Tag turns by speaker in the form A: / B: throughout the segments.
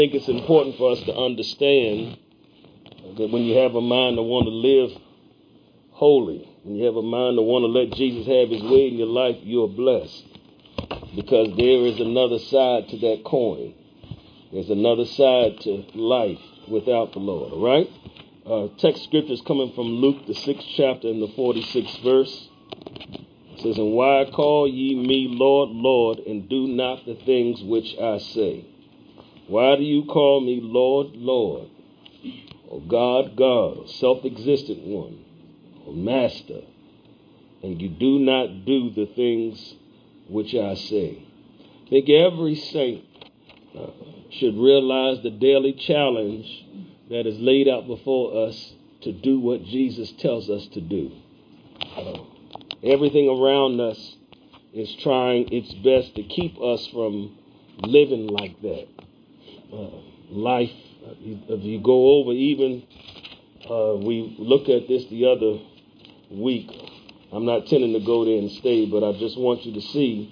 A: think it's important for us to understand that when you have a mind to want to live holy, when you have a mind to want to let Jesus have his way in your life, you're blessed. Because there is another side to that coin. There's another side to life without the Lord, all right? Text scriptures coming from Luke, the 6th chapter and the 46th verse. It says, "And why call ye me Lord, Lord, and do not the things which I say? Why do you call me Lord, Lord, or God, God, or self-existent one, or Master, and you do not do the things which I say?" I think every saint should realize the daily challenge that is laid out before us to do what Jesus tells us to do. Everything around us is trying its best to keep us from living like that. Life, if you go over, even we looked at this the other week. I'm not tending to go there and stay, but I just want you to see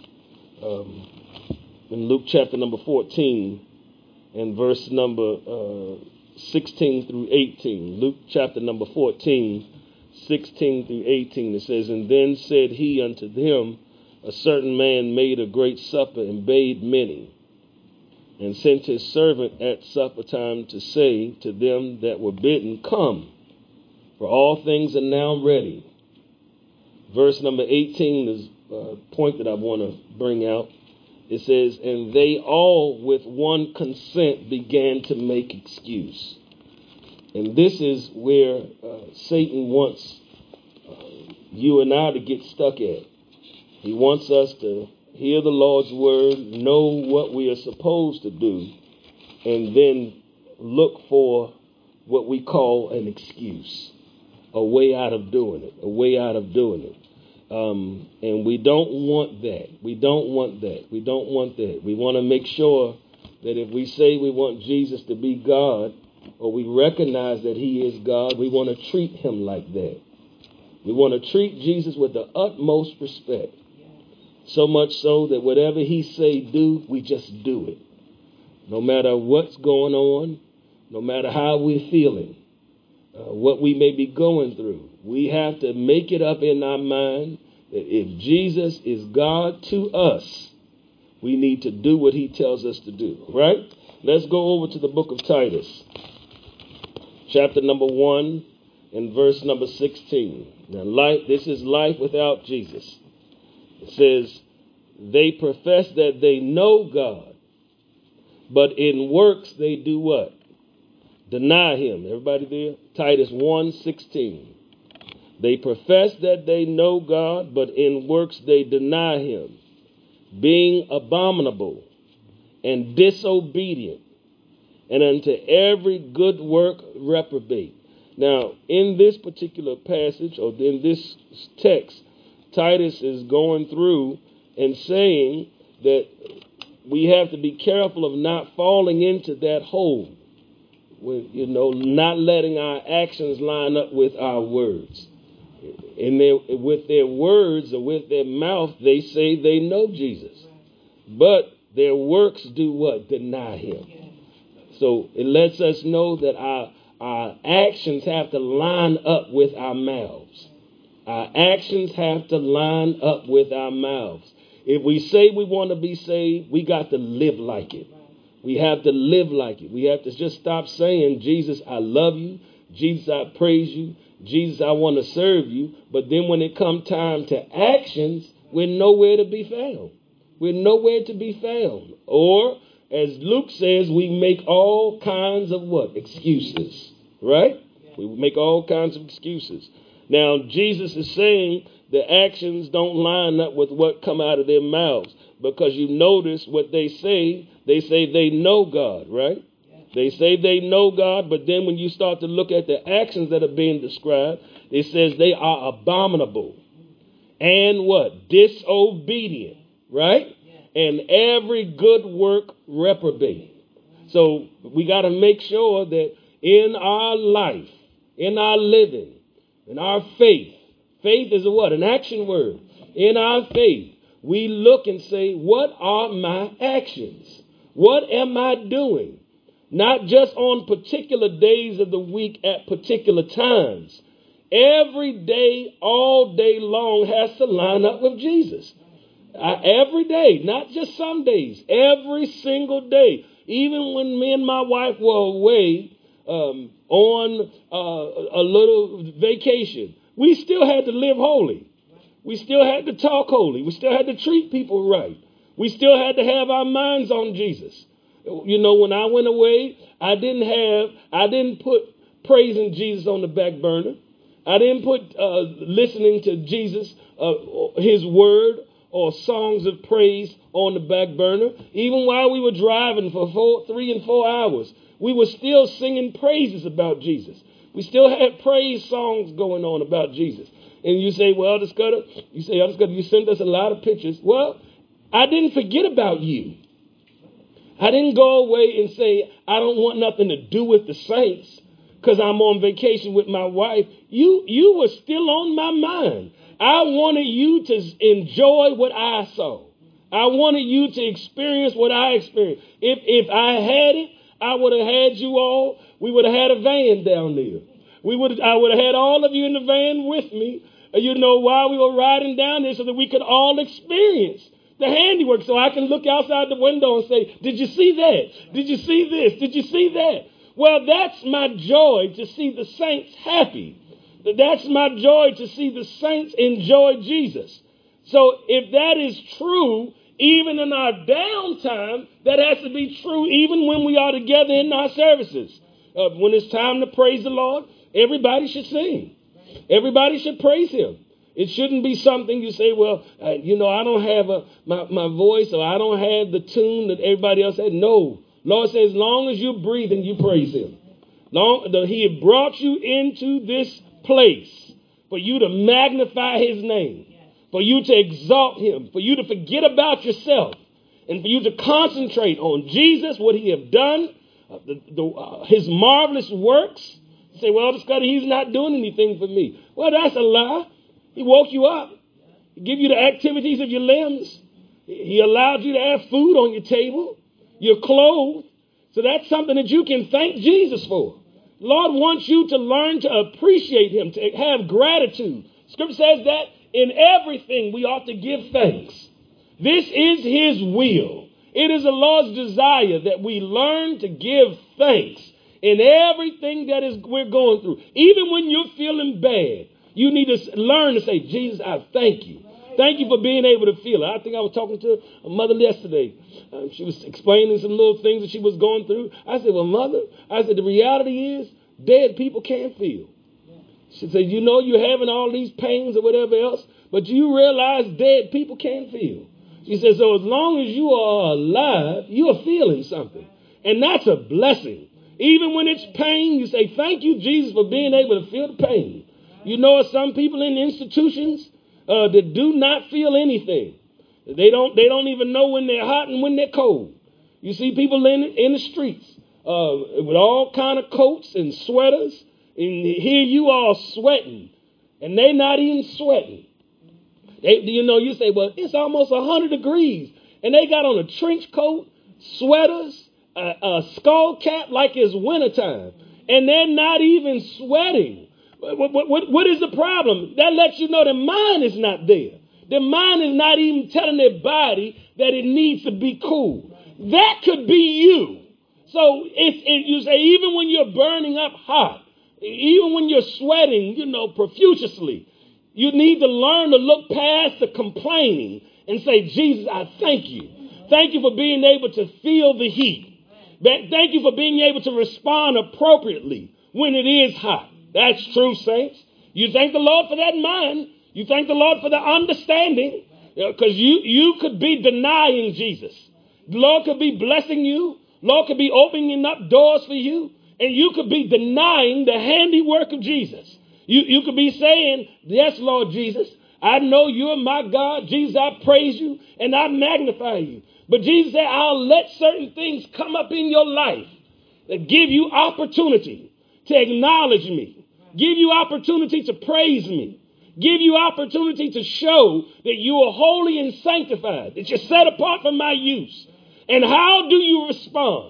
A: in Luke chapter number 14 and verse number 16 through 18. Luke chapter number 14, 16 through 18. It says, "And then said he unto them, a certain man made a great supper and bade many, and sent his servant at supper time to say to them that were bidden, Come, for all things are now ready." Verse number 18 is a point that I want to bring out. It says, "And they all with one consent began to make excuse." And this is where Satan wants you and I to get stuck at. He wants us to hear the Lord's word, know what we are supposed to do, and then look for what we call an excuse, a way out of doing it, a way out of doing it. And we don't want that. We don't want that. We don't want that. We want to make sure that if we say we want Jesus to be God, or we recognize that he is God, we want to treat him like that. We want to treat Jesus with the utmost respect. So much so that whatever he say do, we just do it. No matter what's going on, no matter how we're feeling, what we may be going through, we have to make it up in our mind that if Jesus is God to us, we need to do what he tells us to do, right? Let's go over to the book of Titus, chapter number 1 and verse number 16. Now, this is life without Jesus. It says, "They profess that they know God, but in works they do what? Deny him." Everybody there? Titus 1:16. "They profess that they know God, but in works they deny him, being abominable and disobedient, and unto every good work reprobate." Now, in this particular passage, or in this text, Titus is going through and saying that we have to be careful of not falling into that hole, with, not letting our actions line up with our words. With their words or with their mouth, they say they know Jesus, but their works do what? Deny him. So it lets us know that our actions have to line up with our mouths. Our actions have to line up with our mouths. If we say we want to be saved, we got to live like it. We have to live like it. We have to just stop saying, "Jesus, I love you. Jesus, I praise you. Jesus, I want to serve you." But then when it comes time to actions, we're nowhere to be found. We're nowhere to be found. Or, as Luke says, we make all kinds of what? Excuses. Right? We make all kinds of excuses. Now, Jesus is saying the actions don't line up with what come out of their mouths. Because you notice what they say they know God, right? They say they know God, but then when you start to look at the actions that are being described, it says they are abominable and what? Disobedient, right? And every good work reprobate. So we got to make sure that in our life, in our living, in our faith is a what? An action word. In our faith, we look and say, what are my actions? What am I doing? not just on particular days of the week at particular times. Every day, all day long has to line up with Jesus. Every day, not just some days, every single day. Even when me and my wife were away on a little vacation, we still had to live holy. We still had to talk holy. We still had to treat people right. We still had to have our minds on Jesus. You know, when I went away, I didn't put praising Jesus on the back burner. I didn't put listening to Jesus, his word, or songs of praise on the back burner. Even while we were driving for 3 and 4 hours, we were still singing praises about Jesus. We still had praise songs going on about Jesus. And you say, well, Elder Scudder, you sent us a lot of pictures. Well, I didn't forget about you. I didn't go away and say, I don't want nothing to do with the saints because I'm on vacation with my wife. You were still on my mind. I wanted you to enjoy what I saw. I wanted you to experience what I experienced. If I had it, I would have had you all. We would have had a van down there. I would have had all of you in the van with me, while we were riding down there so that we could all experience the handiwork. So I can look outside the window and say, did you see that? Did you see this? Did you see that? Well, that's my joy to see the saints happy. That's my joy to see the saints enjoy Jesus. So if that is true, even in our downtime, that has to be true even when we are together in our services. When it's time to praise the Lord, everybody should sing. Everybody should praise him. It shouldn't be something you say, well, I don't have my voice, or I don't have the tune that everybody else has. No. Lord says, as long as you're breathing, you praise him. He had brought you into this place for you to magnify his name, for you to exalt him, for you to forget about yourself, and for you to concentrate on Jesus, what he have done, his marvelous works. You say, well, Scotty, he's not doing anything for me. Well, that's a lie. He woke you up. He gave you the activities of your limbs. He allowed you to have food on your table. You're clothed. So that's something that you can thank Jesus for. The Lord wants you to learn to appreciate him, to have gratitude. Scripture says that in everything we ought to give thanks. This is his will. It is the Lord's desire that we learn to give thanks in everything that we're going through. Even when you're feeling bad, you need to learn to say, Jesus, I thank you. Thank you for being able to feel it. I think I was talking to a mother yesterday. She was explaining some little things that she was going through. I said, well, mother, the reality is dead people can't feel. She said, you're having all these pains or whatever else, but you realize dead people can't feel. She said, so as long as you are alive, you are feeling something. And that's a blessing. Even when it's pain, you say, thank you, Jesus, for being able to feel the pain. Some people in institutions that do not feel anything. They don't even know when they're hot and when they're cold. You see people in the streets with all kind of coats and sweaters, and here you are sweating, and they're not even sweating. You say, well, it's almost 100 degrees, and they got on a trench coat, sweaters, a skull cap like it's wintertime, and they're not even sweating. What is the problem? That lets you know their mind is not there. Their mind is not even telling their body that it needs to be cool. That could be you. So you say, even when you're burning up hot, even when you're sweating, profusely, you need to learn to look past the complaining and say, Jesus, I thank you. Thank you for being able to feel the heat. Thank you for being able to respond appropriately when it is hot. That's true, saints. You thank the Lord for that mind. You thank the Lord for the understanding, because you could be denying Jesus. The Lord could be blessing you. Lord could be opening up doors for you, and you could be denying the handiwork of Jesus. You could be saying, yes, Lord Jesus, I know you're my God. Jesus, I praise you and I magnify you. But Jesus said, I'll let certain things come up in your life that give you opportunity to acknowledge me, give you opportunity to praise me, give you opportunity to show that you are holy and sanctified, that you're set apart for my use. And how do you respond?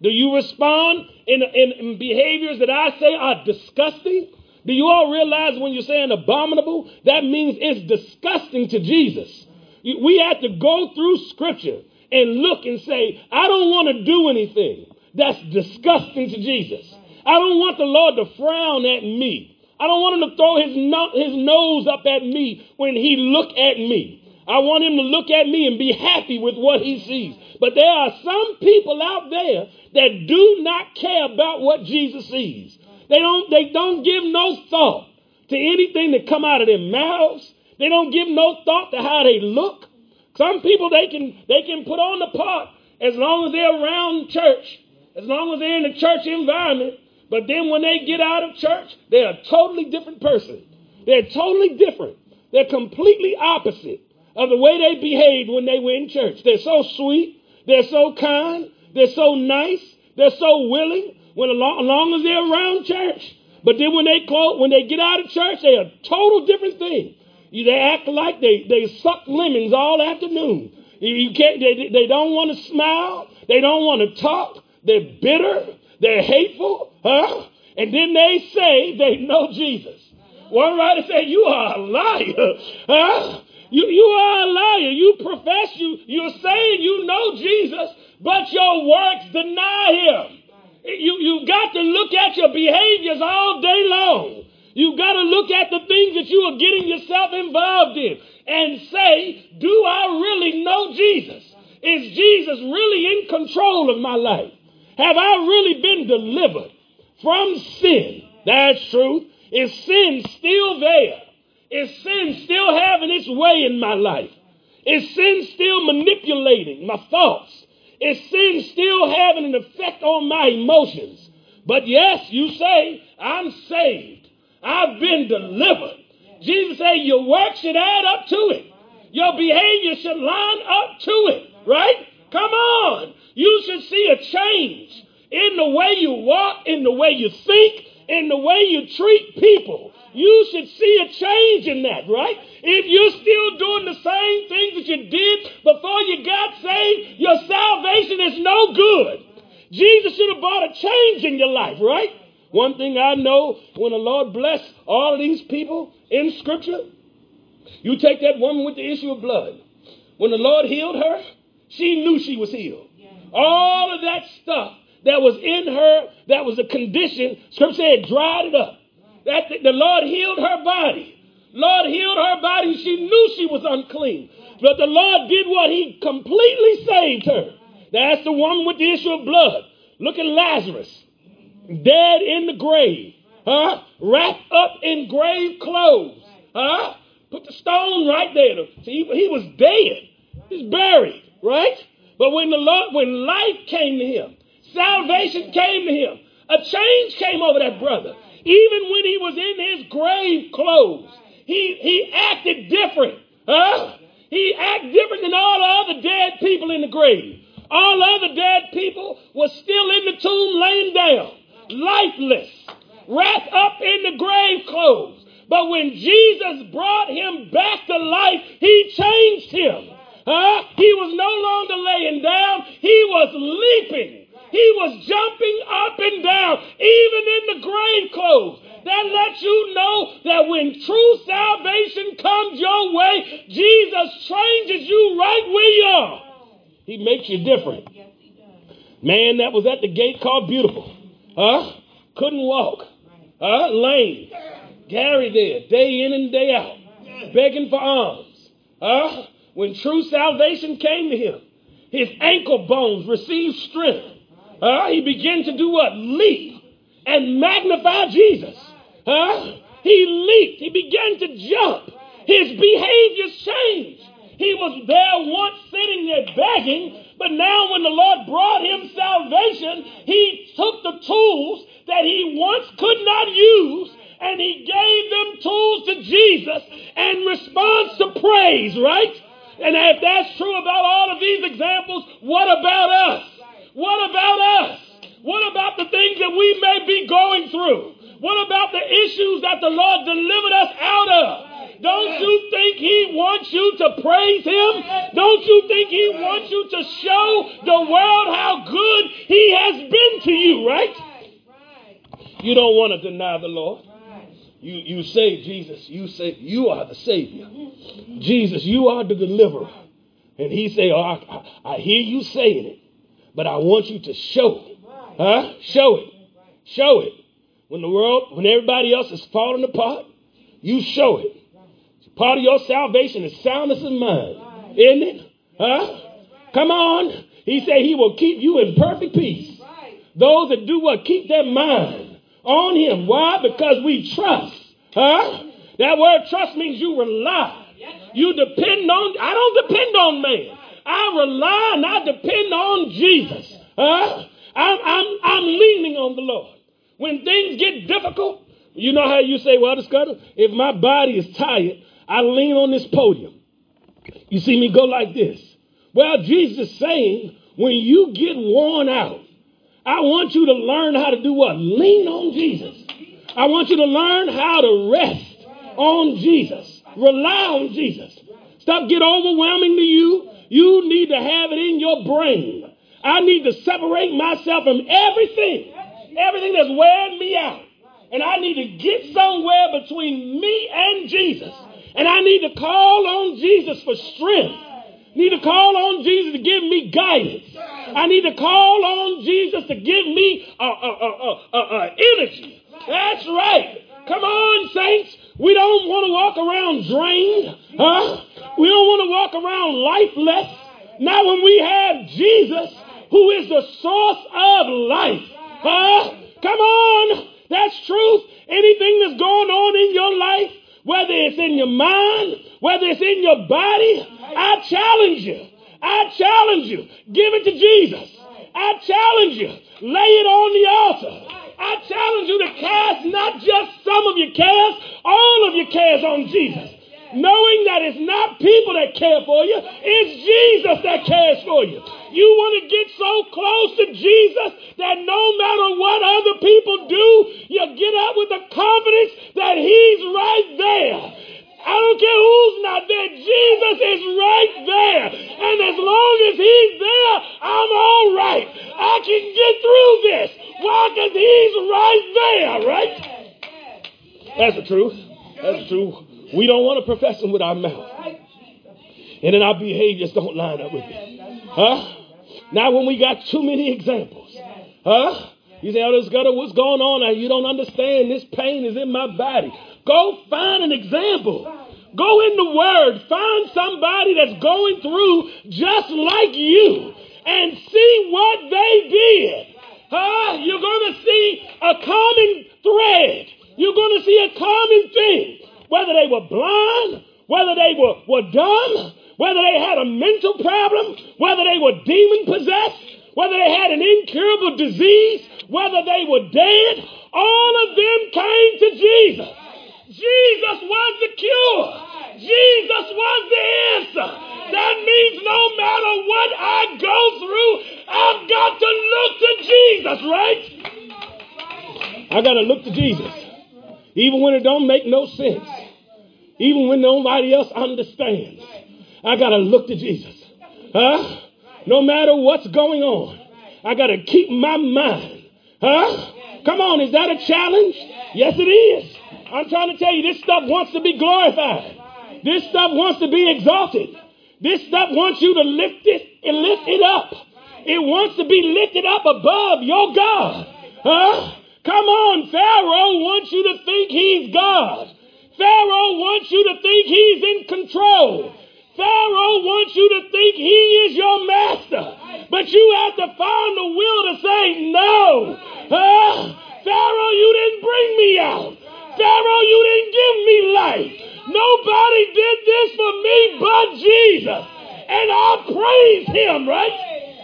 A: Do you respond in behaviors that I say are disgusting? Do you all realize when you're saying abominable, that means it's disgusting to Jesus? We have to go through Scripture and look and say, I don't want to do anything that's disgusting to Jesus. I don't want the Lord to frown at me. I don't want him to throw his nose up at me when he look at me. I want him to look at me and be happy with what he sees. But there are some people out there that do not care about what Jesus sees. They don't give no thought to anything that come out of their mouths. They don't give no thought to how they look. Some people, they can put on the part as long as they're around church, as long as they're in the church environment. But then when they get out of church, they're a totally different person. They're totally different. They're completely opposite of the way they behaved when they were in church. They're so sweet. They're so kind. They're so nice. They're so willing when as long as they're around church. But then when they get out of church, they're a total different thing. They act like they suck lemons all afternoon. They don't want to smile. They don't want to talk. They're bitter. They're hateful. And then they say they know Jesus. One writer said, you are a liar. You are a liar. You profess you're saying you know Jesus, but your works deny him. You got to look at your behaviors all day long. You got to look at the things that you are getting yourself involved in and say, do I really know Jesus? Is Jesus really in control of my life? Have I really been delivered from sin? That's truth. Is sin still there? Is sin still having its way in my life? Is sin still manipulating my thoughts? Is sin still having an effect on my emotions? But yes, you say, I'm saved. I've been delivered. Jesus said your work should add up to it. Your behavior should line up to it, right? Come on. You should see a change in the way you walk, in the way you think, in the way you treat people. You should see a change in that, right? If you're still doing the same things that you did before you got saved, your salvation is no good. Jesus should have brought a change in your life, right? One thing I know, when the Lord bless all of these people in Scripture, you take that woman with the issue of blood. When the Lord healed her, she knew she was healed. All of that stuff that was in her, that was a condition, Scripture said, dried it up. That the Lord healed her body. Lord healed her body. She knew she was unclean. But the Lord did what? He completely saved her. That's the woman with the issue of blood. Look at Lazarus. Dead in the grave. Wrapped up in grave clothes. Put the stone right there. See, he was dead. He's buried. Right? But when life came to him, salvation came to him, a change came over that brother. Even when he was in his grave clothes, he acted different. He acted different than all the other dead people in the grave. All other dead people were still in the tomb laying down, lifeless, wrapped up in the grave clothes. But when Jesus brought him back to life, he changed him. He was no longer laying down. He was leaping. He was jumping up and down, even in the grave clothes. That lets you know that when true salvation comes your way, Jesus changes you right where you are. He makes you different. Man that was at the gate called Beautiful. Couldn't walk. Lame. Gary there, day in and day out, begging for alms. When true salvation came to him, his ankle bones received strength. He began to do what? Leap and magnify Jesus. He leaped. He began to jump. His behaviors changed. He was there once sitting there begging, but now when the Lord brought him salvation, he took the tools that he once could not use and he gave them tools to Jesus in response to praise, right? And if that's true about all of these examples, what about us? What about us? What about the things that we may be going through? What about the issues that the Lord delivered us out of? Don't you think he wants you to praise him? Don't you think he wants you to show the world how good he has been to you, right? You don't want to deny the Lord. You say, Jesus, you say you are the Savior. Jesus, you are the deliverer. And he say, oh, I hear you saying it, but I want you to show it. Huh? Show it. Show it. When everybody else is falling apart, you show it. Part of your salvation is soundness of mind, isn't it? Huh? Come on. He said he will keep you in perfect peace. Those that do what? Keep their mind on him. Why? Because we trust. Huh? That word trust means you rely. You depend on, I don't depend on man. I rely and I depend on Jesus. Huh? I'm leaning on the Lord. When things get difficult, you know how you say, well, Scudder, if my body is tired, I lean on this podium. You see me go like this. Well, Jesus is saying, when you get worn out, I want you to learn how to do what? Lean on Jesus. I want you to learn how to rest on Jesus. Rely on Jesus. Stop getting overwhelming to you. You need to have it in your brain. I need to separate myself from everything that's wearing me out. And I need to get somewhere between me and Jesus. And I need to call on Jesus for strength. Need to call on Jesus to give me guidance. I need to call on Jesus to give me energy. That's right. Come on, saints. We don't want to walk around drained. Huh? We don't want to walk around lifeless. Not when we have Jesus, who is the source of life. Huh? Come on. That's truth. Anything that's going on in your life, whether it's in your mind, whether it's in your body, I challenge you. I challenge you. Give it to Jesus. I challenge you. Lay it on the altar. I challenge you to cast not just some of your cares, all of your cares on Jesus. Knowing that it's not people that care for you, it's Jesus that cares for you. You want to get so close to Jesus that no matter what other people do, you get up with the confidence that he's right there. I don't care who's not there. Jesus is right there. And as long as he's there, I'm all right. I can get through this. Why? Because he's right there, right? That's the truth. That's the truth. We don't want to profess him with our mouth. And then our behaviors don't line up with it. Huh? Now when we got too many examples. Huh? You say, oh, Scudder, what's going on? You don't understand. This pain is in my body. Go find an example. Go in the Word. Find somebody that's going through just like you and see what they did. Huh? You're going to see a common thread. You're going to see a common thing. Whether they were blind, whether they were dumb, whether they had a mental problem, whether they were demon-possessed, whether they had an incurable disease, whether they were dead, all of them came to Jesus. Jesus was the cure. Jesus was the answer. That means no matter what I go through, I've got to look to Jesus, right? I got to look to Jesus. Even when it don't make no sense. Even when nobody else understands. I got to look to Jesus. Huh? No matter what's going on. I got to keep my mind. Huh? Come on, is that a challenge? Yes, it is. I'm trying to tell you, this stuff wants to be glorified. This stuff wants to be exalted. This stuff wants you to lift it up. It wants to be lifted up above your God. Huh? Come on, Pharaoh wants you to think he's God. Pharaoh wants you to think he's in control. Pharaoh wants you to think he is your master. But you have to find the will to say no. Pharaoh, you didn't bring me out. Pharaoh, you didn't give me life. Nobody did this for me but Jesus. And I praise him, right?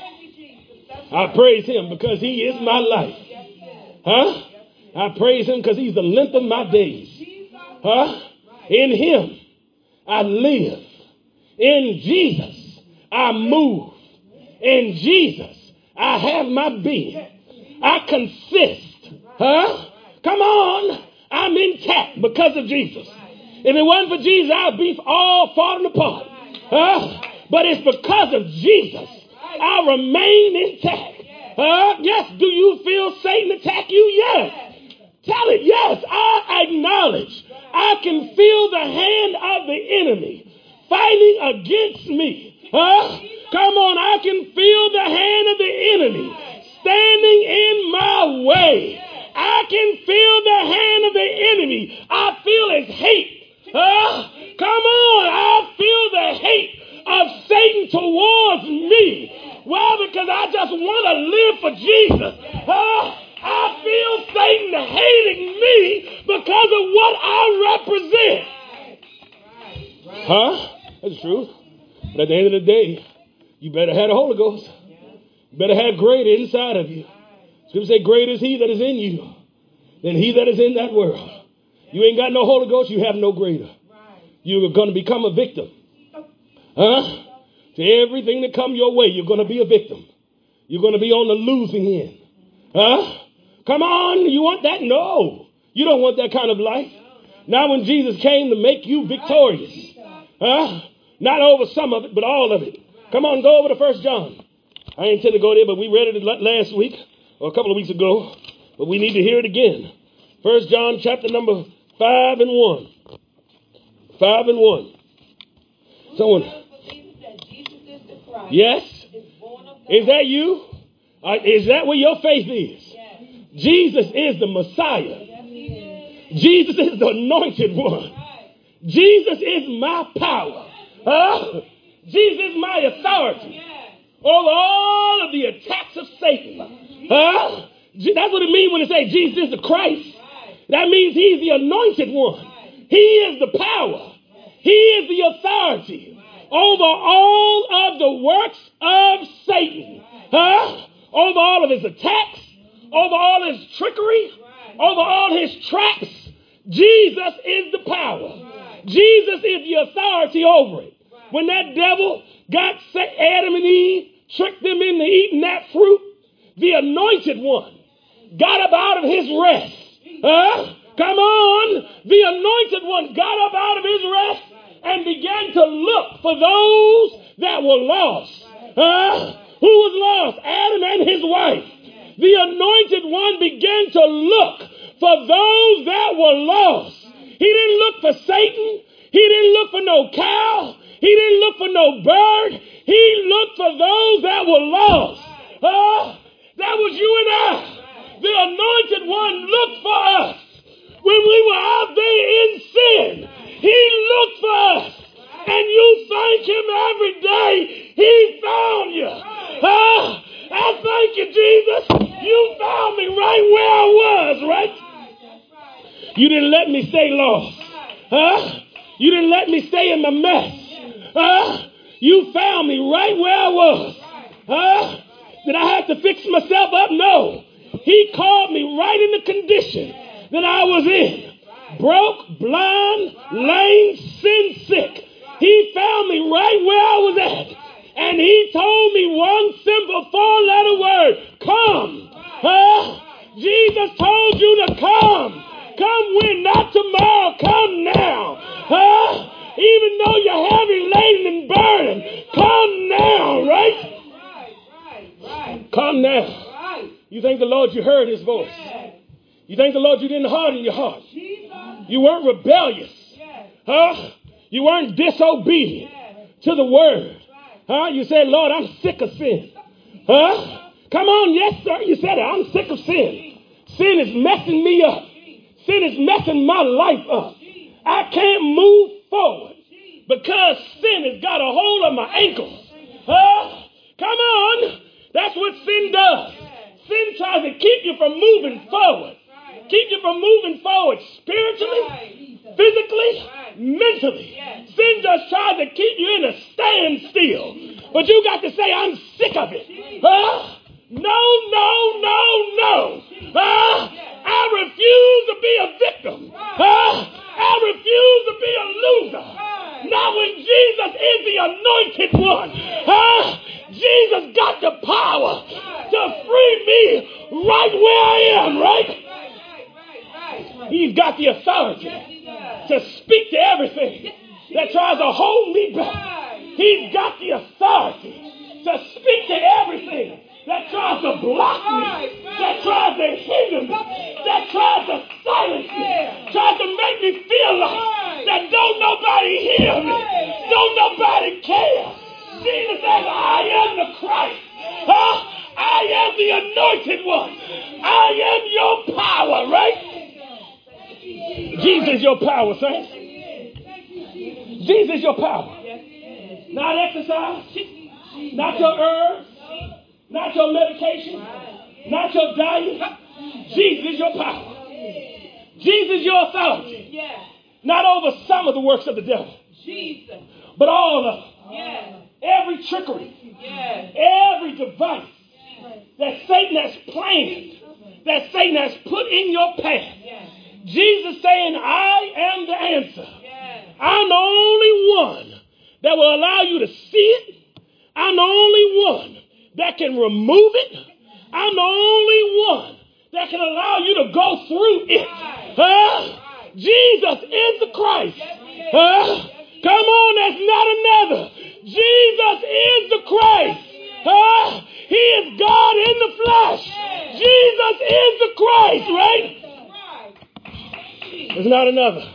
A: I praise him because he is my life. Huh? I praise him because he's the length of my days. Huh? In him I live. In Jesus I move. In Jesus I have my being. I consist. Huh? Come on. I'm intact because of Jesus. If it wasn't for Jesus, I'd be all falling apart. But it's because of Jesus I remain intact. Yes, do you feel Satan attack you? Yes. Tell it, yes, I acknowledge. I can feel the hand of the enemy fighting against me. Come on, I can feel the hand of the enemy standing in my way. I can feel the hand of the enemy. I feel his hate. Come on, I feel the hate of Satan towards me. Why? Because I just want to live for Jesus. I feel Satan hating me because of what I represent. That's the truth. But at the end of the day, you better have the Holy Ghost. You better have greater inside of you. Scripture say, greater is he that is in you than he that is in that world. You ain't got no Holy Ghost, you have no greater. You're going to become a victim. To everything that come your way, you're going to be a victim. You're going to be on the losing end. Come on, you want that? No. You don't want that kind of life. Now when Jesus came to make you victorious, not over some of it, but all of it. Come on, go over to 1 John. I ain't intend to go there, but we read it last week or a couple of weeks ago, but we need to hear it again. 1 John chapter number 5 and 1. 5 and 1. Someone. Yes? Is that you? Is that where your faith is? Jesus is the Messiah. Jesus is the anointed one. Jesus is my power. Jesus is my authority over all of the attacks of Satan. That's what it means when it says Jesus is the Christ. That means he's the anointed one. He is the power. He is the authority over all of the works of Satan. Over all of his attacks, over all his trickery, over all his traps. Jesus is the power. Jesus is the authority over it. When that devil got Adam and Eve, tricked them into eating that fruit, the anointed one got up out of his rest. Come on. The anointed one got up out of his rest and began to look for those that were lost. Who was lost? Adam and his wife. The anointed one began to look for those that were lost. He didn't look for Satan. He didn't look for no cow. He didn't look for no bird. He looked for those that were lost. That was you and I. The anointed one looked for us. When we were out there in sin, he looked for us. And you thank him every day. He found you. I thank you, Jesus. You found me right where I was, right? You didn't let me stay lost. You didn't let me stay in my mess. You found me right where I was. Did I have to fix myself up? No. He called me right in the condition that I was in. Broke, blind, lame, sin sick. He found me right where I was at. And he told me one simple 4-letter word. Come. Jesus told you to come. Come when? Not tomorrow. Come now. Even though you're heavy laden and burdened. Come now, right? Come now. You thank the Lord you heard his voice. You thank the Lord you didn't harden your heart. You weren't rebellious. You weren't disobedient to the word. You said, Lord, I'm sick of sin. Come on, yes, sir. You said it. I'm sick of sin. Sin is messing me up. Sin is messing my life up. I can't move forward because sin has got a hold of my ankles. Come on. That's what sin does. Sin tries to keep you from moving forward. Keep you from moving forward spiritually, physically, mentally. Sin just tries to keep you in a standstill. But you got to say, I'm sick of it. No. I refuse to be a victim. I refuse to be a loser. Not when Jesus is the anointed one. Jesus got the power to free me right where I am, right? He's got the authority. to speak to everything that tries to hold me back. He's got the authority to speak to everything that tries to block me, that tries to hinder me, that tries to silence me, tries to make me feel like that don't nobody hear me, don't nobody care. Jesus says, I am the Christ. I am the anointed one. I am your power, right? Jesus is your power, saints. Jesus is your power. Not exercise, not your herbs, not your medication, not your diet. Jesus is your power. Jesus is your authority. Not over some of the works of the devil, but all of them. Every trickery, every device that Satan has planned, that Satan has put in your path. Jesus saying, I am the answer. I'm the only one that will allow you to see it. I'm the only one that can remove it. I'm the only one that can allow you to go through it. Jesus is the Christ. Come on, that's not another. Jesus is the Christ. He is God in the flesh. Jesus is the Christ, right? There's not another.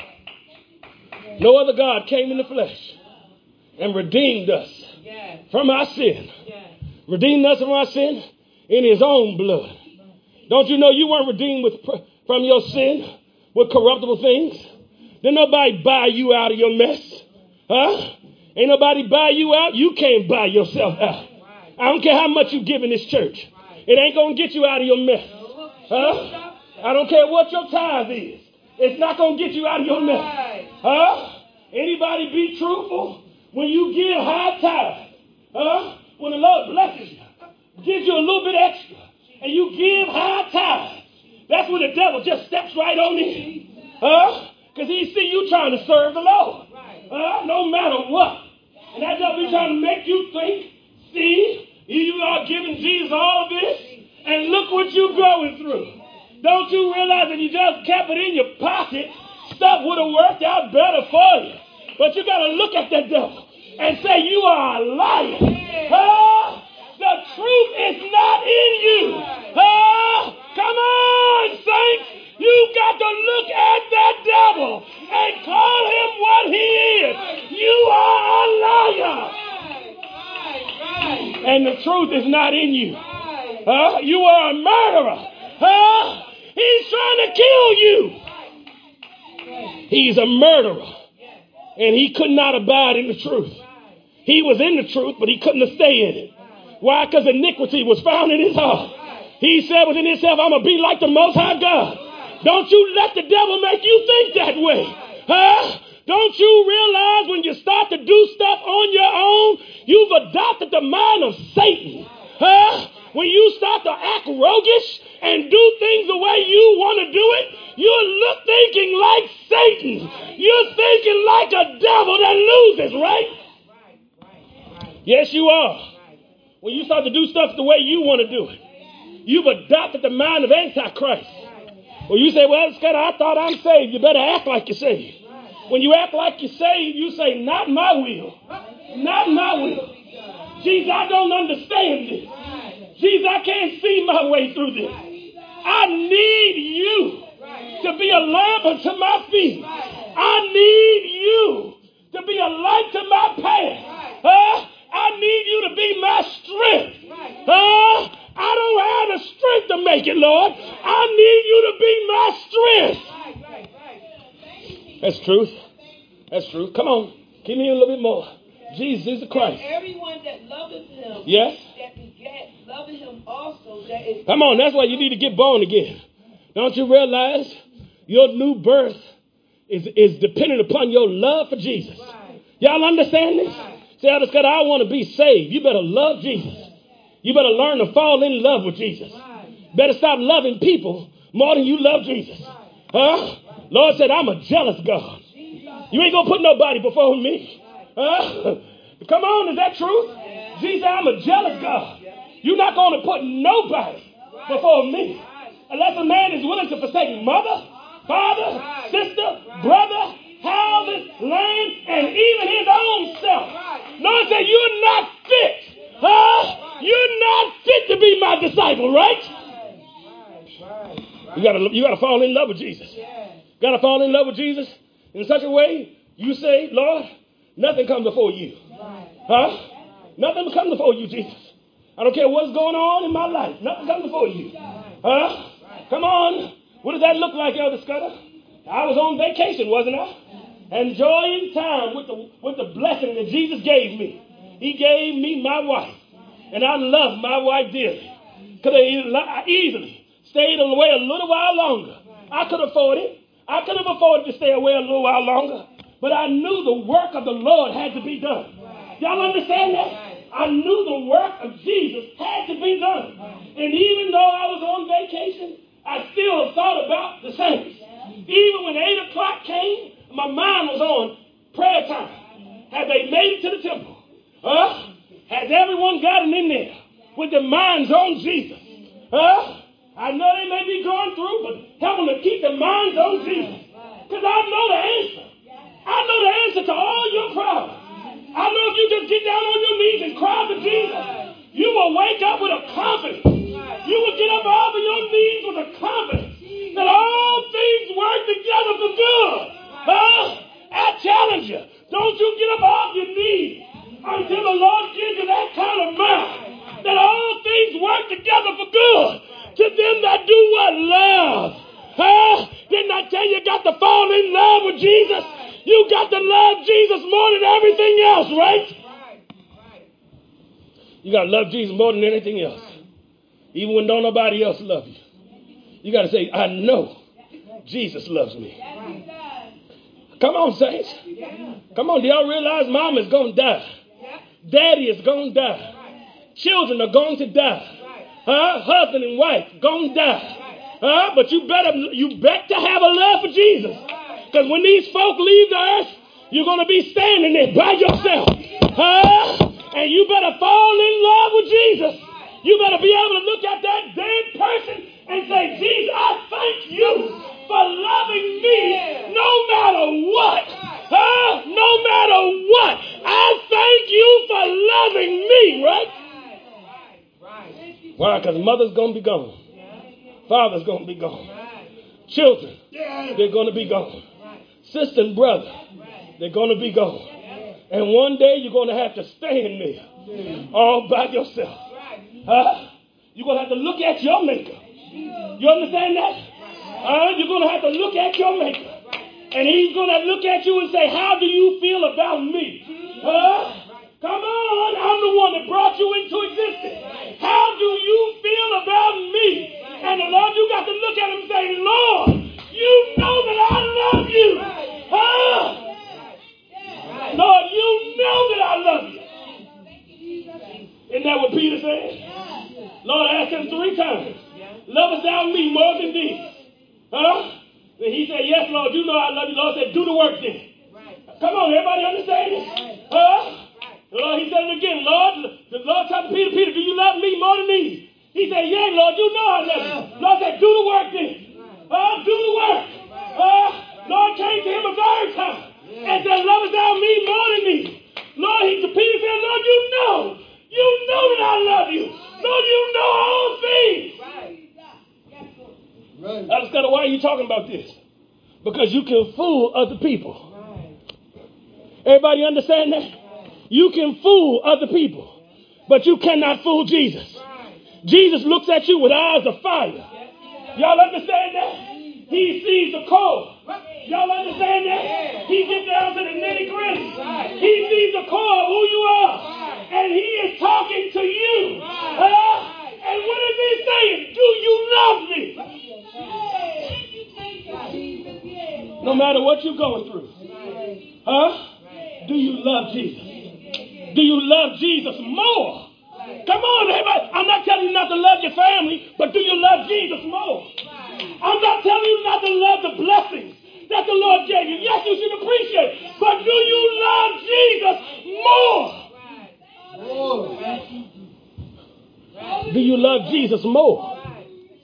A: No other God came in the flesh and redeemed us from our sin. Redeemed us from our sin in his own blood. Don't you know you weren't redeemed from your sin with corruptible things? Didn't nobody buy you out of your mess? Ain't nobody buy you out. You can't buy yourself out. I don't care how much you give in this church. It ain't going to get you out of your mess. I don't care what your tithe is. It's not going to get you out of your mess. Anybody be truthful? When you give high tithe, when the Lord blesses you, gives you a little bit extra, and you give high tithe, that's when the devil just steps right on in. Because he see you trying to serve the Lord. No matter what. And that devil be trying to make you think, see, you are giving Jesus all of this, and look what you're going through. Don't you realize if you just kept it in your pocket, stuff would have worked out better for you. But you got to look at that devil and say, you are a liar. The truth is not in you. Come on, saints. You got to look at that devil and call him what he is. You are a liar. And the truth is not in you. You are a murderer. He's trying to kill you. He's a murderer. And he could not abide in the truth. He was in the truth, but he couldn't stay in it. Why? Because iniquity was found in his heart. He said within himself, I'm going to be like the Most High God. Don't you let the devil make you think that way. Don't you realize when you start to do stuff on your own, you've adopted the mind of Satan. When you start to act roguish and do things the way you want to do it, you're thinking like Satan. You're thinking like a devil that loses, right? Yes, you are. When you start to do stuff the way you want to do it, you've adopted the mind of Antichrist. Well, you say, well, Scott, I thought I'm saved. You better act like you're saved. When you act like you're saved, you say, not my will. Not my will. Jesus, I don't understand this. Jesus, I can't see my way through this. I need you to be a lamp unto my feet. I need you to be a light to my path. I need you to be my strength. I don't have the strength to make it, Lord. I need you to be my strength. That's truth. That's truth. Come on. Give me a little bit more. Jesus is the Christ.
B: And everyone that loveth him,
A: yes,
B: that begat, loveth him also. That is.
A: Come on. That's why you need to get born again. Don't you realize your new birth is dependent upon your love for Jesus? Right. Y'all understand this? Right. Say, Elder Scott, I want to be saved. You better love Jesus. You better learn to fall in love with Jesus. Right. Better stop loving people more than you love Jesus. Right. Lord said, I'm a jealous God. You ain't going to put nobody before me. Come on, is that truth? Yeah. Jesus, I'm a jealous God. You're not going to put nobody before me. Unless a man is willing to forsake mother, father, sister, brother, houses, land, and even his own self. Lord said, you're not fit. Huh? You're not fit to be my disciple, right? You gotta fall in love with Jesus. Gotta fall in love with Jesus in such a way you say, Lord, nothing comes before you. Huh? Nothing comes before you, Jesus. I don't care what's going on in my life. Nothing comes before you. Huh? Come on. What does that look like, Elder Scudder? I was on vacation, wasn't I? Enjoying time with the blessing that Jesus gave me. He gave me my wife. And I love my wife dearly. Could have easily stayed away a little while longer. I could afford it. I could have afforded to stay away a little while longer. But I knew the work of the Lord had to be done. Y'all understand that? I knew the work of Jesus had to be done. And even though I was on vacation, I still thought about the saints. Even when 8 o'clock came, my mind was on prayer time. Have they made it to the temple? Has everyone gotten in there with their minds on Jesus? I know they may be going through, but help them to keep their minds on Jesus. Because I know the answer. I know the answer to all your problems. I know if you just get down on your knees and cry to Jesus, you will wake up with a confidence. You will get up off of your knees with a confidence that all things work together for good. I challenge you. Don't you get up off your knees until the Lord gives you that kind of mind that all things work together for good to them that do what? Love. Didn't I tell you got to fall in love with Jesus? You got to love Jesus more than everything else, right? You got to love Jesus more than anything else. Even when don't nobody else love you. You got to say, I know Jesus loves me. Come on, saints. Come on, do y'all realize mom is going to die? Daddy is going to die. Children are going to die. Husband and wife going to die. But you bet to have a love for Jesus. Because when these folk leave the earth, you're going to be standing there by yourself. And you better fall in love with Jesus. You better be able to look at that dead person and say, Jesus, I thank you for loving me no matter what. No matter what. I thank you for loving me, right? Why? Because mother's going to be gone. Father's going to be gone. Children, they're going to be gone. Sister and brother, they're going to be gone. And one day you're going to have to stand there all by yourself. You're going to have to look at your maker. You understand that? You're going to have to look at your maker. And he's going to look at you and say, how do you feel about me? Come on, I'm the one that brought you into existence. How do you feel about me? And the Lord, you got to look at him and say, Lord, you know that I love you. Lord, you know that I love you. Isn't that what Peter said? Lord asked him 3 times, lovest thou me more than these? And he said, yes, Lord, you know I love you. Lord said, do the work then. Come on, everybody understand it? Lord, he said it again, Lord. The Lord said to Peter, Peter, do you love me more than these? He said, yeah, Lord, you know I love you. Lord said, do the work then. Do the work. Lord came to him a 3rd time and said, lovest thou me more than these? Lord, Peter said, Lord, you know that I love you. Lord, you know all things. Right. That's kind of why are you talking about this? Because you can fool other people. Everybody understand that? You can fool other people, but you cannot fool Jesus. Jesus looks at you with eyes of fire. Y'all understand that? He sees the core. Y'all understand that? He gets down to the nitty gritty. He sees the core of who you are. And he is talking to you. And what is he saying? Do you love me? No matter what you're going through. Do you love Jesus? Do you love Jesus more? Come on, everybody. I'm not telling you not to love your family, but do you love Jesus more? I'm not telling you not to love the blessings that the Lord gave you. Yes, you should appreciate it, but do you love Jesus more? Do you love Jesus more?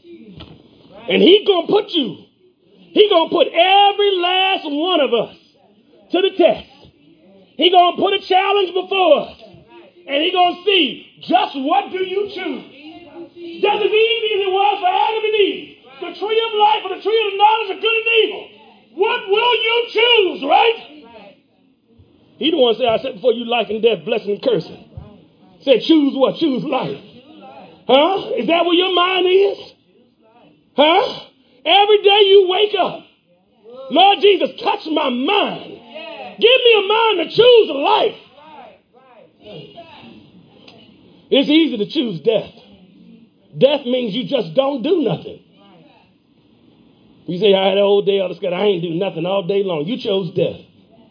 A: And he's going to put every last one of us to the test. He going to put a challenge before us. And he going to see just what do you choose. Just as easy as it was for Adam and Eve. The tree of life or the tree of the knowledge of good and evil. What will you choose, right? He the one said, I said before you life and death, blessing and cursing. Said choose what? Choose life. Huh? Is that where your mind is? Huh? Every day you wake up. Lord Jesus, touch my mind. Give me a mind to choose life. It's easy to choose death. Death means you just don't do nothing. You say, I had an old day on the sky. I ain't do nothing all day long. You chose death.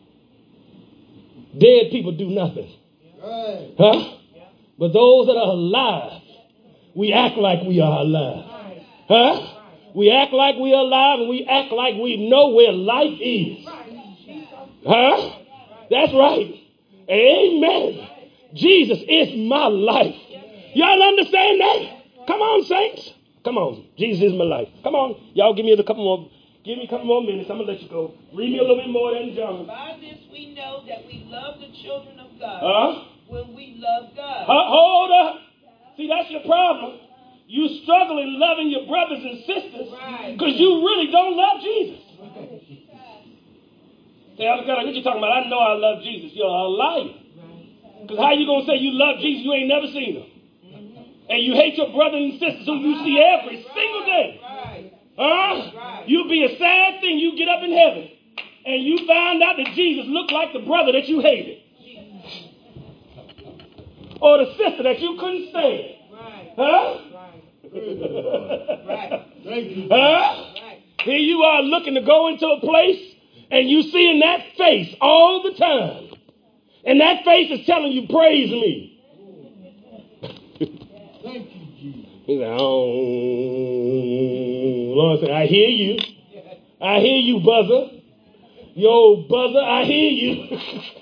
A: Dead people do nothing. Huh? But those that are alive, we act like we are alive. Huh? We act like we are alive and we act like we know where life is. Huh? That's right. Amen. Jesus is my life. Y'all understand that? Come on, saints. Come on. Jesus is my life. Come on. Y'all give me a couple more minutes. I'm going to let you go. Read me a little bit more than John.
B: By this we know that we love the children of God. When we love God.
A: Hold up. See, that's your problem. You struggle in loving your brothers and sisters because you really don't love Jesus. Say, what you talking about? I know I love Jesus. You're a liar. Because how you going to say you love Jesus? You ain't never seen him. And you hate your brothers and sisters who you see every single day. You'll be a sad thing. You get up in heaven and you find out that Jesus looked like the brother that you hated. Or the sister that you couldn't stand. Huh? Here you are looking to go into a place and you seeing that face all the time. And that face is telling you, praise me.
C: Thank you, Jesus.
A: He's like, oh, Lord said, I hear you. I hear you, buzzer. You old buzzer, I hear you.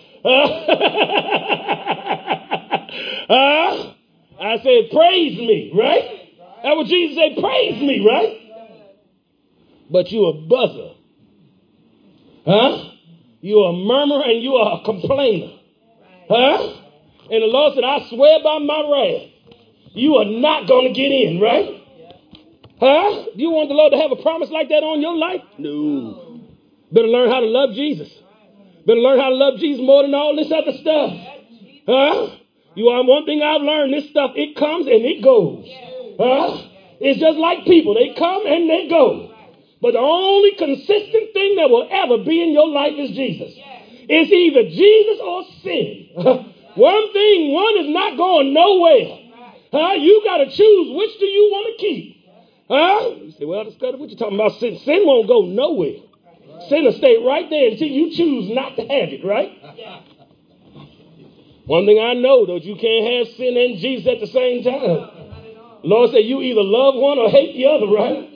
A: I said, praise me, right? That's what Jesus said, praise me, right? But you a buzzer. Huh? You are a murmurer and you are a complainer. Huh? And the Lord said, I swear by my wrath, you are not going to get in, right? Huh? Do you want the Lord to have a promise like that on your life? No. Better learn how to love Jesus. Better learn how to love Jesus more than all this other stuff. Huh? You are one thing I've learned, this stuff, it comes and it goes. Huh? It's just like people. They come and they go. But the only consistent thing that will ever be in your life is Jesus. It's either Jesus or sin. One is not going nowhere. You got to choose which do you want to keep. You say, well, what you talking about? Sin won't go nowhere. Sin will stay right there until you choose not to have it, right? One thing I know, though, you can't have sin and Jesus at the same time. Lord said you either love one or hate the other, right?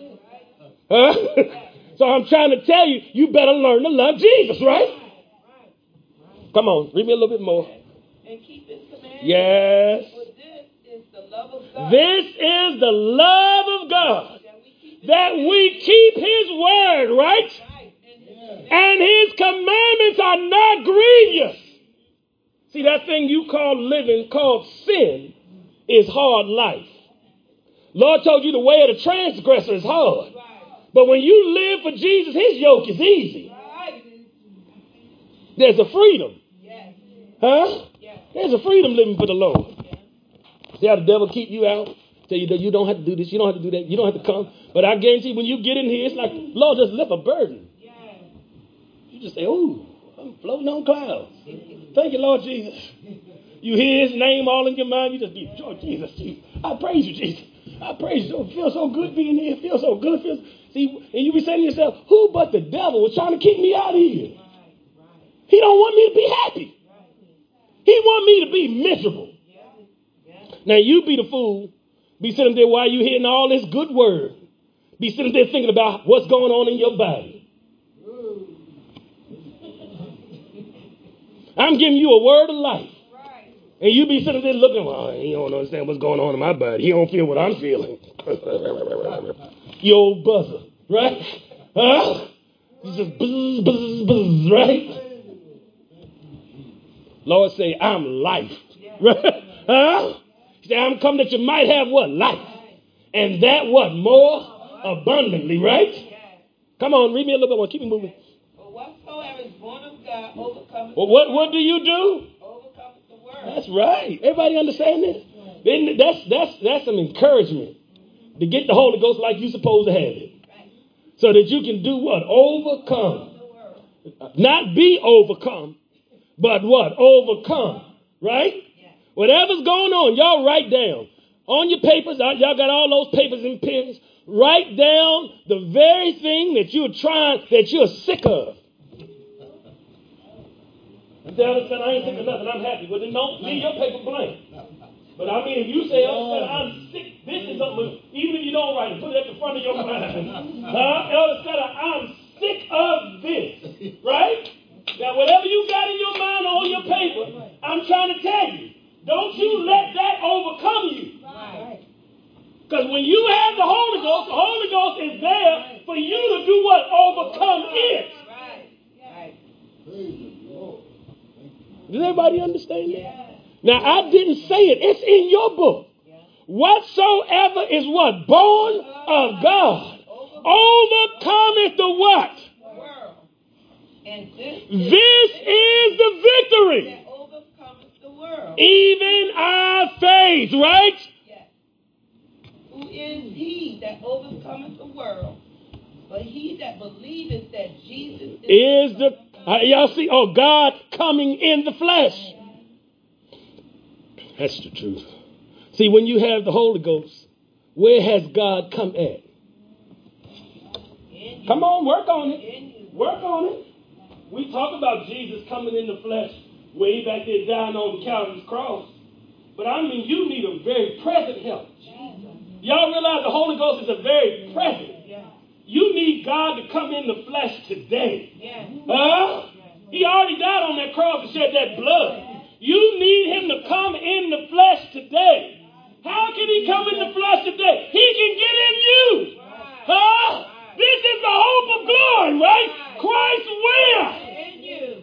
A: So I'm trying to tell you, you better learn to love Jesus, right? Come on, read me a little bit more.
B: And keep his commandments.
A: Yes.
B: For this is the love of God.
A: This is the love of God. That we keep his word, right? And his commandments are not grievous. See, that thing you call living, called sin, is hard life. Lord told you the way of the transgressor is hard. But when you live for Jesus, his yoke is easy. There's a freedom. Huh? There's a freedom living for the Lord. See how the devil keep you out? Tell you that you don't have to do this, you don't have to do that, you don't have to come. But I guarantee when you get in here, it's like, Lord, just lift a burden. You just say, ooh, I'm floating on clouds. Thank you, Lord Jesus. You hear his name all in your mind, you just be, Lord Jesus, I praise you, Jesus. I praise you. It feels so good being here. It feels so good. See, and you be saying to yourself, who but the devil was trying to keep me out of here? He don't want me to be happy. He want me to be miserable. Now you be the fool. Be sitting there while you hearing all this good word. Be sitting there thinking about what's going on in your body. I'm giving you a word of life. And you be sitting there looking, well, he don't understand what's going on in my body. He don't feel what I'm feeling. You old buzzer, right? Huh? You just buzz, buzz, buzz, right? Lord say, I'm life. Huh? He said, I'm come that you might have what? Life. And that what? More abundantly, right? Come on, read me a little bit more. Keep me moving.
B: But whatsoever is born of God overcometh.
A: Well, what do you do?
B: Overcometh the world.
A: That's right. Everybody understand this? That's some encouragement to get the Holy Ghost like you're supposed to have it. So that you can do what? Overcome. Not be overcome, but what? Overcome. Right? Whatever's going on, y'all write down. On your papers, y'all got all those papers and pens. Write down the very thing that you're sick of. You say, I ain't sick of nothing, I'm happy. Well, then don't leave your paper blank. But I mean, if you say, I'm sick, this is something, even if you don't write it, put it at the front of your mind. I'm sick of this. Right? Now, whatever you got in your mind or on your paper, I'm trying to tell you, don't you let that overcome you. Because when you have the Holy Ghost is there for you to do what? Overcome it. Does everybody understand that? Now, I didn't say it. It's in your book. Whatsoever is what? Born of God. Overcometh the what?
B: And
A: this is the victory.
B: that overcometh the world.
A: Even our faith, right?
B: Yes. Who is he that overcometh the world? But he that believeth that Jesus
A: is the... y'all see? Oh, God coming in the flesh. That's the truth. See, when you have the Holy Ghost, where has God come at? Come on, work on it. Work on it. We talk about Jesus coming in the flesh way back there dying on Calvary's cross. But I mean, you need a very present help. Y'all realize the Holy Ghost is a very present. You need God to come in the flesh today. He already died on that cross and shed that blood. You need him to come in the flesh today. How can he come in the flesh today? He can get in you. This is the hope of glory, right? Christ where?
B: in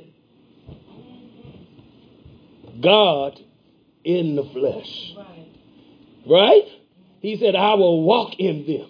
B: you.
A: God in the flesh. Right? He said, I will walk in them.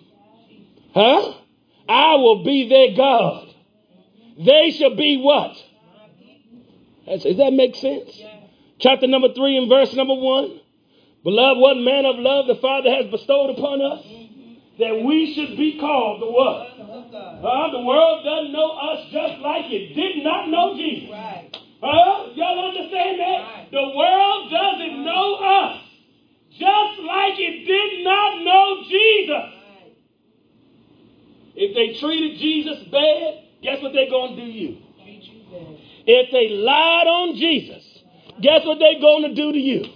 A: I will be their God. They shall be what? Does that make sense? Chapter number 3 and verse number 1. Beloved, what manner of love the Father has bestowed upon us, that we should be called the what? The world doesn't know us just like it did not know Jesus. Y'all understand that? The world doesn't know us just like it did not know Jesus. If they treated Jesus bad, guess what they're going to do you? If they lied on Jesus, guess what they're going to do to you?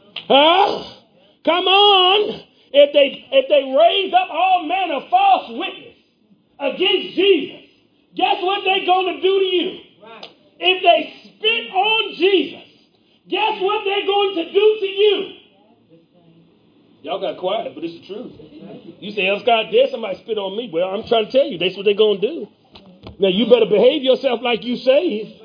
A: Come on. If they raise up all manner of false witness against Jesus, guess what they're going to do to you? If they spit on Jesus, guess what they're going to do to you? Y'all got quiet, but it's the truth. You say, oh, God, dare somebody spit on me. Well, I'm trying to tell you, that's what they're going to do. Now, you better behave yourself like you saved.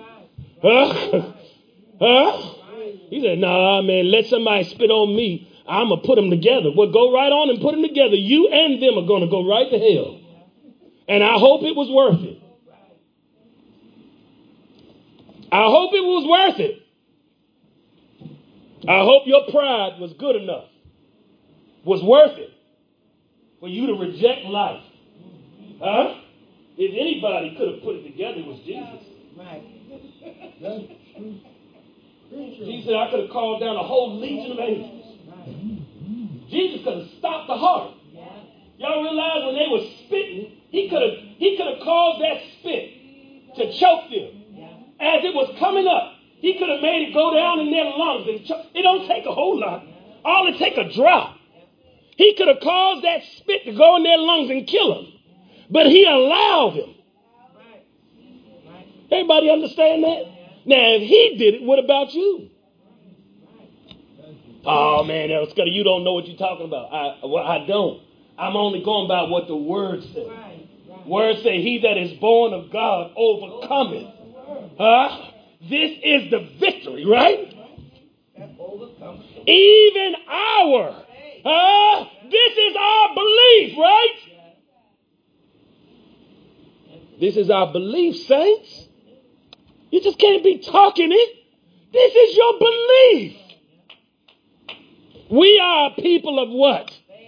A: He said, nah, man, let somebody spit on me. I'm going to put them together. Well, go right on and put them together. You and them are going to go right to hell. And I hope it was worth it. I hope it was worth it. I hope your pride was good enough. Was worth it for you to reject life. If anybody could have put it together, it was Jesus. Jesus said, I could have called down a whole legion of angels. Jesus could have stopped the heart. Y'all realize when they were spitting, he could have caused that spit to choke them. As it was coming up, he could have made it go down in their lungs and choke. It don't take a whole lot. All it take a drop. He could have caused that spit to go in their lungs and kill them. But he allowed them. Everybody understand that? Now, if he did it, what about you? Oh, man, Scudder, you don't know what you're talking about. I don't. I'm only going by what the word says. Word say, he that is born of God overcometh This is the victory, right?
B: That overcomes the world.
A: Even our. This is our belief, right? This is our belief, saints. You just can't be talking it. This is your belief. We are a people of what?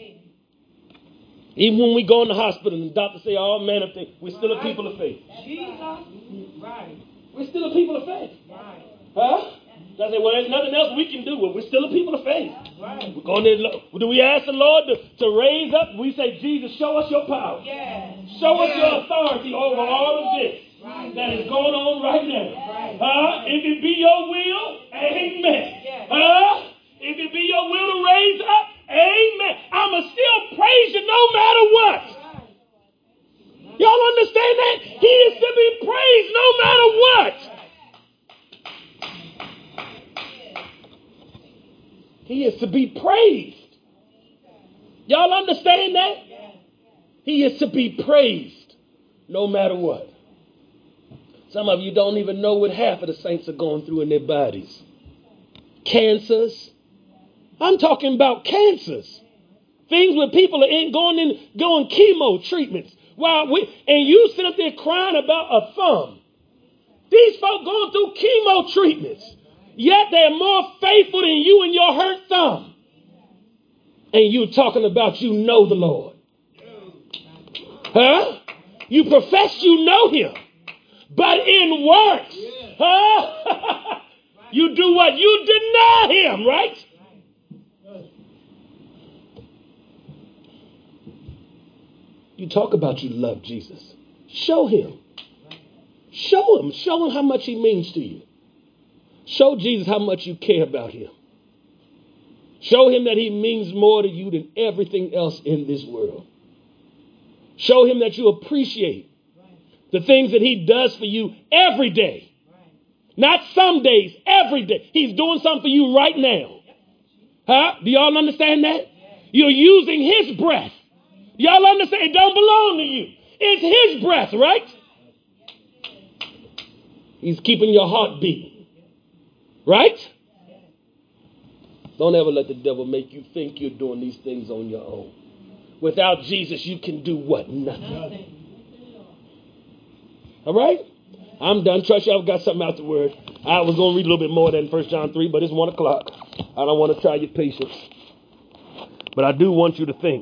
A: Even when we go in the hospital and the doctor say all manner of things, we're still a people of faith.
B: Right.
A: We're still a people of faith.
B: Right.
A: Huh? I say, well, there's nothing else we can do. Well, we're still a people of faith.
B: Right.
A: We're going there. Do we ask the Lord to raise up? We say, Jesus, show us your power.
B: Yes.
A: Show us your authority over all of this that is going on right now.
B: Right.
A: If it be your will, amen.
B: Yes.
A: If it be your will to raise up, amen. I'ma still praise you no matter what. Y'all understand that? He is to be praised no matter what. He is to be praised. Y'all understand that? He is to be praised no matter what. Some of you don't even know what half of the saints are going through in their bodies. Cancers. I'm talking about cancers. Things where people are going chemo treatments. And you sit up there crying about a thumb. These folk going through chemo treatments. Yet they're more faithful than you and your hurt thumb. And you talking about you know the Lord. Huh? You profess you know him. But in works, huh? You do what? You deny him, right? You talk about you love Jesus. Show him. Show him. Show him how much he means to you. Show Jesus how much you care about him. Show him that he means more to you than everything else in this world. Show him that you appreciate the things that he does for you every day. Not some days, every day. He's doing something for you right now. Huh? Do y'all understand that? You're using his breath. Y'all understand? It don't belong to you. It's his breath, right? He's keeping your heart beating. Right? Don't ever let the devil make you think you're doing these things on your own. Without Jesus, you can do what? Nothing. All right? I'm done. Trust you, I've got something afterward. I was going to read a little bit more than 1 John 3, but it's 1 o'clock. I don't want to try your patience. But I do want you to think.